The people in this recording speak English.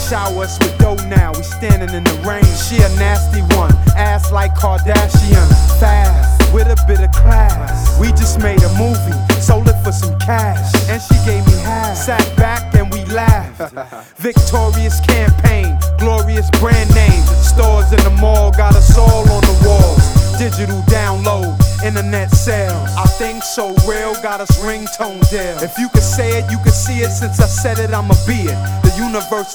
shower us with dough now, we standing in the rain. She a nasty one, ass like Kardashian. Fast, with a bit of class. We just made a movie, sold it for some cash, and she gave me half. Sat back and we laughed. Victorious campaign, glorious brand name. Stores in the mall got us all on the walls. Digital download, internet sales. Our thing so real, got us ringtone deal. If you could say it, you could see it. Since I said it, I'ma be it. The universe